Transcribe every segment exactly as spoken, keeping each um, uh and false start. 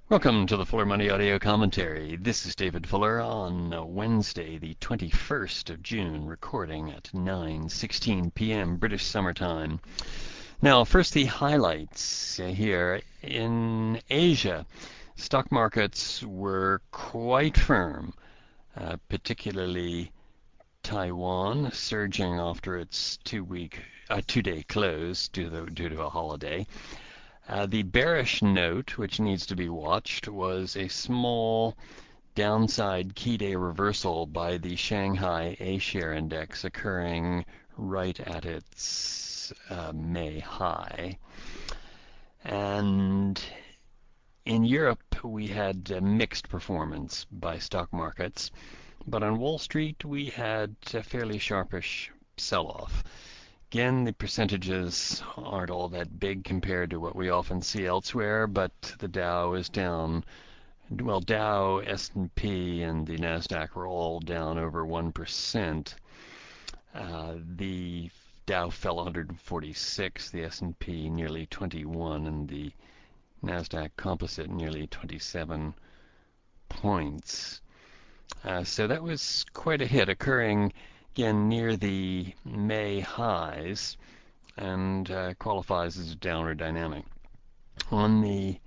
Welcome to the Fuller Money Audio Commentary. This is David Fuller on Wednesday, the twenty-first of June, recording at nine sixteen p m British Summer Time. Now, first the highlights here. In Asia, stock markets were quite firm, uh, particularly Taiwan surging after its two-week, uh, two-day close due to, due to a holiday. Uh, the bearish note, which needs to be watched, was a small downside key day reversal by the Shanghai A-share index occurring right at its uh, May high. And in Europe, we had a mixed performance by stock markets, but on Wall Street, we had a fairly sharpish sell-off. Again, the percentages aren't all that big compared to what we often see elsewhere, but the Dow is down. Well, Dow, S and P, and the NASDAQ were all down over one percent. Uh, the Dow fell one hundred forty-six, the S and P nearly twenty-one, and the NASDAQ Composite nearly twenty-seven points. Uh, so that was quite a hit, occurring again near the May highs, and uh, qualifies as a downward dynamic. On the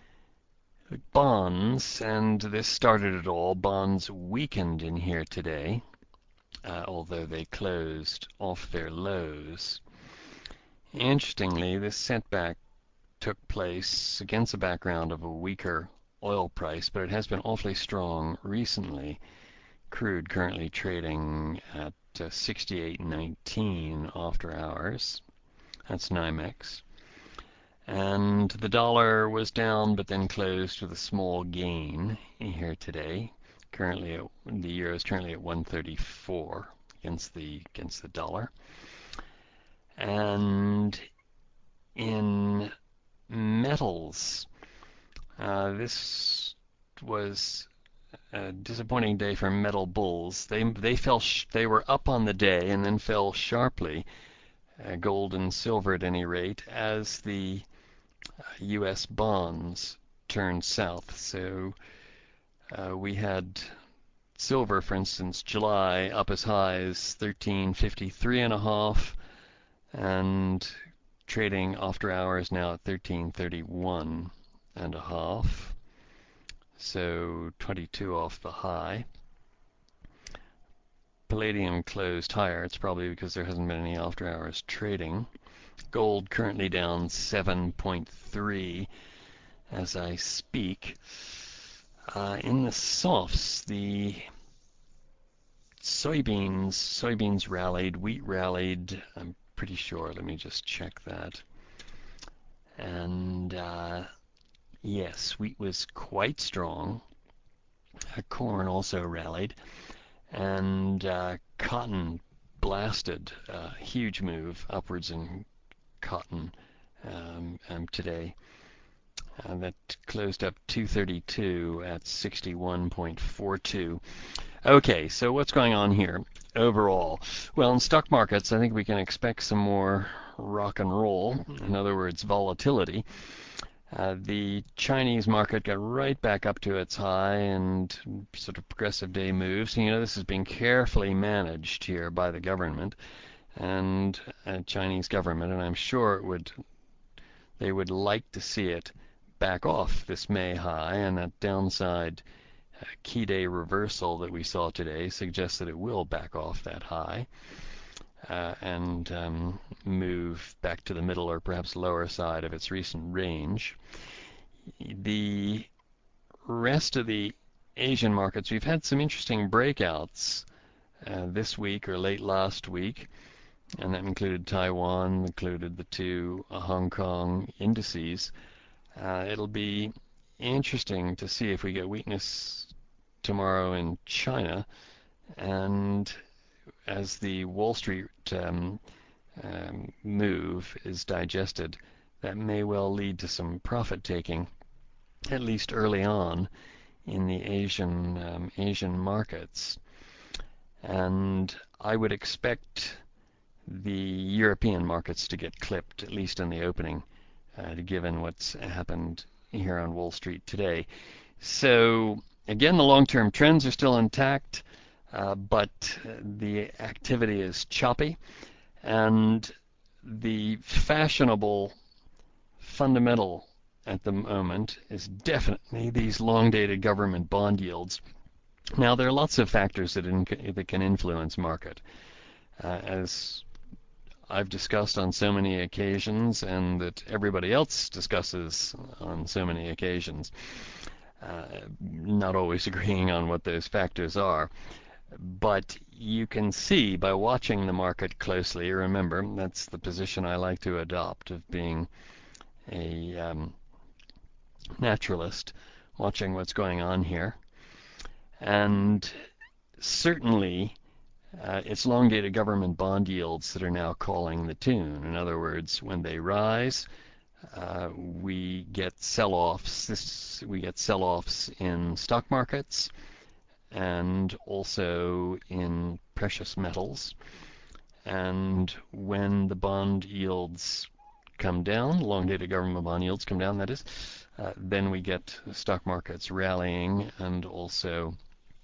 bonds, and this started it all, bonds weakened in here today, uh, although they closed off their lows. Interestingly, this setback took place against the background of a weaker oil price, but it has been awfully strong recently. Crude currently trading at uh, sixty-eight nineteen after hours. That's NYMEX. And the dollar was down, but then closed with a small gain here today. Currently, at, the euro is currently at one thirty-four against the against the dollar. And in metals, uh, this was a disappointing day for metal bulls. They they fell sh- they were up on the day and then fell sharply, uh, gold and silver at any rate, as the uh, U S bonds turned south. So uh, we had silver, for instance, July up as high as thirteen fifty-three and a half, and trading after hours now at thirteen thirty-one and a half. So twenty-two off the high. Palladium closed higher. It's probably because there hasn't been any after hours trading. Gold currently down seven point three as I speak. Uh, in the softs, the soybeans soybeans rallied, wheat rallied. I'm pretty sure. Let me just check that. And uh, yes, wheat was quite strong. Uh, corn also rallied, and uh, cotton blasted. A uh, huge move upwards in cotton um, um, today. Uh, that closed up two thirty-two at sixty-one point four two. Okay, so what's going on here overall? Well, in stock markets, I think we can expect some more rock and roll. In other words, volatility. Uh, the Chinese market got right back up to its high and sort of progressive day moves. You know, this is being carefully managed here by the government and uh, Chinese government, and I'm sure it would they would like to see it back off this May high, and that downside uh, key day reversal that we saw today suggests that it will back off that high. Uh, and um, move back to the middle or perhaps lower side of its recent range. The rest of the Asian markets, we've had some interesting breakouts uh, this week or late last week, and that included Taiwan, included the two uh, Hong Kong indices. Uh, it'll be interesting to see if we get weakness tomorrow in China, and as the Wall Street um, um, move is digested, that may well lead to some profit taking, at least early on in the Asian um, Asian markets. And I would expect the European markets to get clipped, at least in the opening, uh, given what's happened here on Wall Street today. So again, the long-term trends are still intact, uh, but the activity is choppy, and the fashionable fundamental at the moment is definitely these long-dated government bond yields. Now, there are lots of factors that, in, that can influence market. Uh, as I've discussed on so many occasions, and that everybody else discusses on so many occasions, uh, not always agreeing on what those factors are. But you can see by watching the market closely, remember, that's the position I like to adopt of being a um, naturalist, watching what's going on here. And certainly, uh, it's long-dated government bond yields that are now calling the tune. In other words, when they rise, uh, we get sell-offs. We get sell-offs in stock markets and also in precious metals. And when the bond yields come down, long-dated government bond yields come down, that is, uh, then we get stock markets rallying and also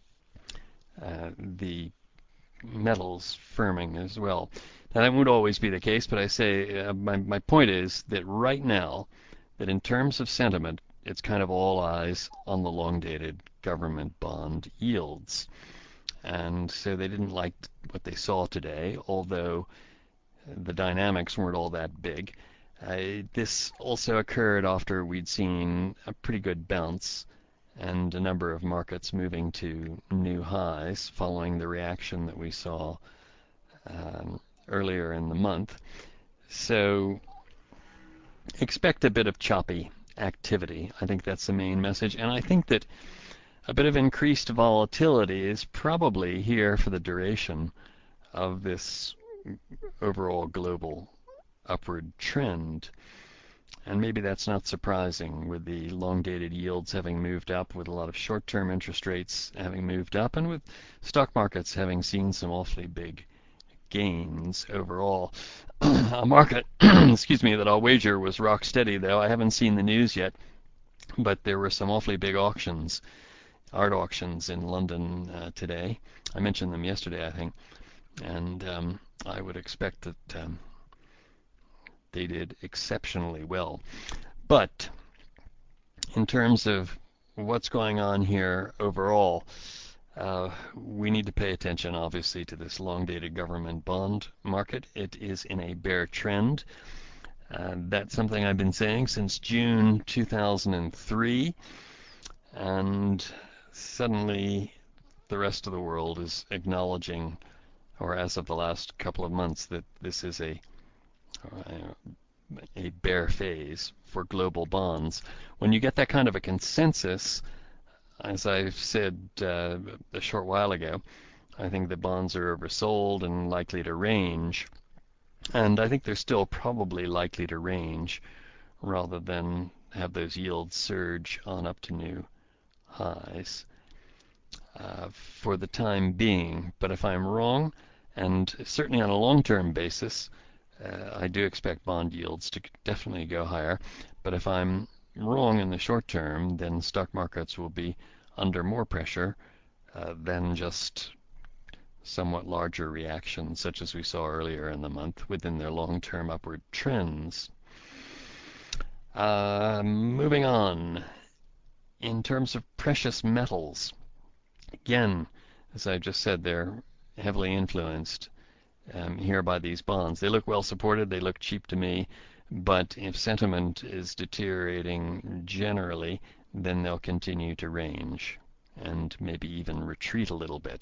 uh, the metals firming as well. Now that won't always be the case, but I say uh, my, my point is that right now, that in terms of sentiment, it's kind of all eyes on the long-dated government bond yields. And so they didn't like what they saw today, although the dynamics weren't all that big. Uh, this also occurred after we'd seen a pretty good bounce and a number of markets moving to new highs following the reaction that we saw um, earlier in the month. So expect a bit of choppy activity. I think that's the main message. And I think that a bit of increased volatility is probably here for the duration of this overall global upward trend. And maybe that's not surprising with the long-dated yields having moved up, with a lot of short-term interest rates having moved up, and with stock markets having seen some awfully big gains overall. A market, excuse me, that I'll wager was rock steady, though. I haven't seen the news yet, but there were some awfully big auctions, art auctions in London uh, today. I mentioned them yesterday, I think, and um, I would expect that um, they did exceptionally well. But in terms of what's going on here overall, uh, we need to pay attention, obviously, to this long-dated government bond market. It is in a bear trend. Uh, that's something I've been saying since June two thousand three, and suddenly the rest of the world is acknowledging, or as of the last couple of months, that this is a a bear phase for global bonds. When you get that kind of a consensus, as I've said uh, a short while ago, I think the bonds are oversold and likely to range. And I think they're still probably likely to range rather than have those yields surge on up to new highs uh, for the time being. But if I'm wrong, and certainly on a long-term basis, uh, I do expect bond yields to definitely go higher. But if I'm wrong in the short term, then stock markets will be under more pressure uh, than just somewhat larger reactions such as we saw earlier in the month within their long-term upward trends. Uh, moving on, in terms of precious metals, again, as I just said, they're heavily influenced um, here by these bonds. They look well supported, they look cheap to me, but if sentiment is deteriorating generally, then they'll continue to range and maybe even retreat a little bit.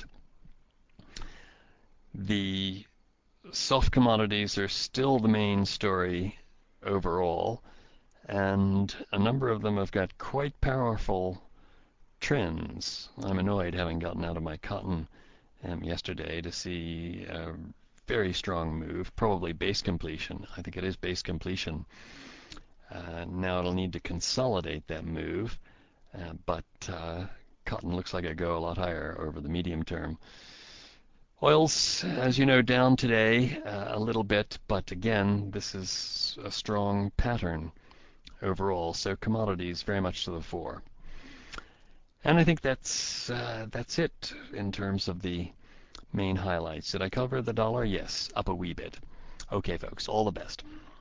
The soft commodities are still the main story overall, and a number of them have got quite powerful trends. I'm annoyed, having gotten out of my cotton um, yesterday, to see a very strong move, probably base completion. I think it is base completion. Uh, now it'll need to consolidate that move, uh, but uh, cotton looks like it'll go a lot higher over the medium term. Oils, as you know, down today uh, a little bit, but again, this is a strong pattern overall. So commodities very much to the fore. And I think that's uh, that's it in terms of the main highlights. Did I cover the dollar? Yes, up a wee bit. Okay, folks, all the best.